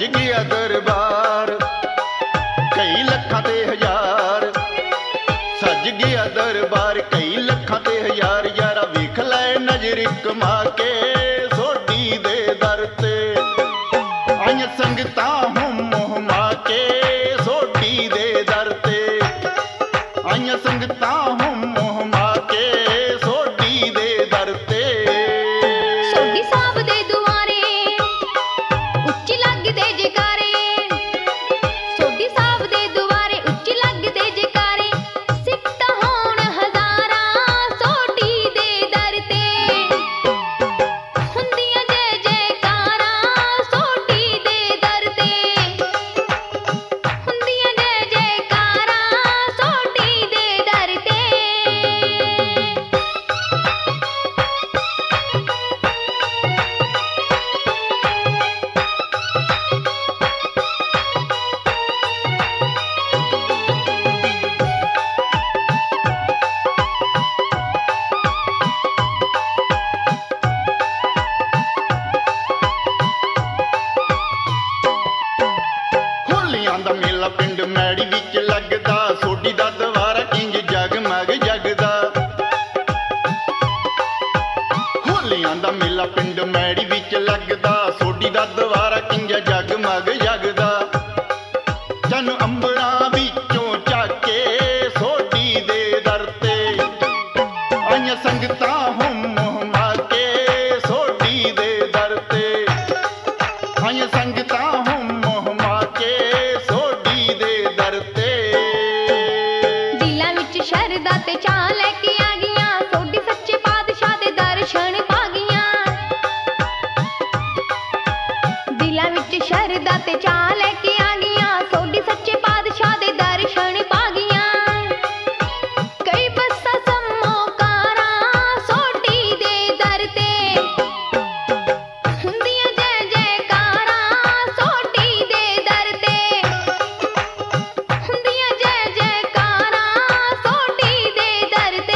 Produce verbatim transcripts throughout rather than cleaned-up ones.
सज गया दरबार, कई लखां ते हजार सज गया दरबार, कई लखां ते हजार। यारा वेख लै नजर कमा के सोडी दे दर ते आईयां संगतां हुम हुमा के सोडी दे दर ते आईयां संगतां हुम हुमा के सोडी दे दर ते। सोडी साहब दे दुआरे उच्ची लगदे जयकारे, सोडी साहब दे दुआरे उच्ची लगदे जयकारे। सिफत होण हज़ारां सोडी दे दर ते हुंदियां जय जयकारां सोडी दे दर ते हुंदियां जय जयकारां सोडी दे दर ते। होलियां दा मेला पिंड मैड़ी विच लगदा, सोडी दा दवारा इंज जगमग जगदा। होलियां दा मेला पिंड मैड़ी विच लगदा, सोडी दा दवारा इंज जगमग जगदा। चन अंबरां विचों झाके सोडी दे दर ते आईयां संगतां हुम हुमा के सोडी दे दर ते आईयां संगतां हुम हुमा के सोडी दे दर ते। दिलां विच शरदा ते चाह लैके आ गईयां, सोडी सच्चे पातशाह दे दर्शन पा गईयां। दिलां विच शरदा ते चाह लैके आ गईयां, सोडी सच्चे पातशाह दे दर्शन पा गईयां। कई बस्सां सम्मो कारां सोडी दे दर ते हुंदियां जय जयकारां सोडी दे दर ते हुंदियां जय जयकारां सोडी दे दर ते।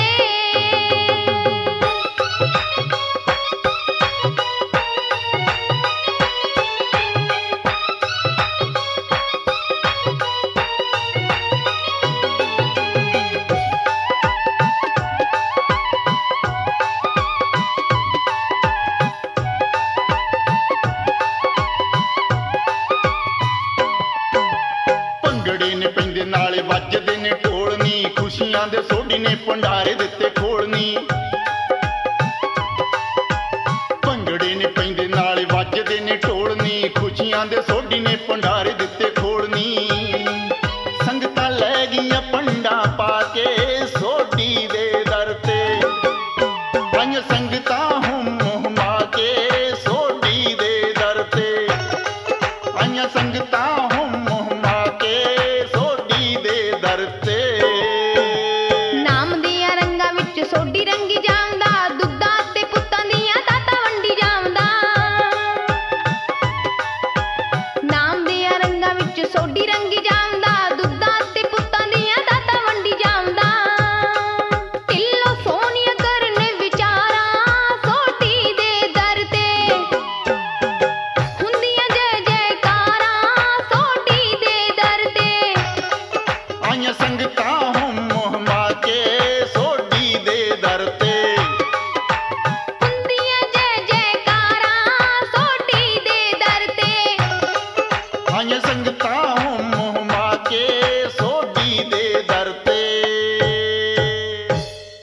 ਭੰਗੜੇ ਨੇ ਪੈਂਦੇ ਨਾਲੇ ਵੱਜਦੇ ਨੇ ਢੋਲਨੀ, ਖੁਸ਼ੀਆਂ ਦੇ ਸੋਢੀ ਨੇ ਭੰਡਾਰੇ ਦਿੱਤੇ ਖੋਲਨੀ। ਭੰਗੜੇ ਨੇ ਪੈਂਦੇ ਨਾਲੇ ਵੱਜਦੇ ਨੇ ਢੋਲਨੀ, ਖੁਸ਼ੀਆਂ ਦੇ ਸੋਢੀ ਨੇ ਭੰਡਾਰੇ ਦਿੱਤੇ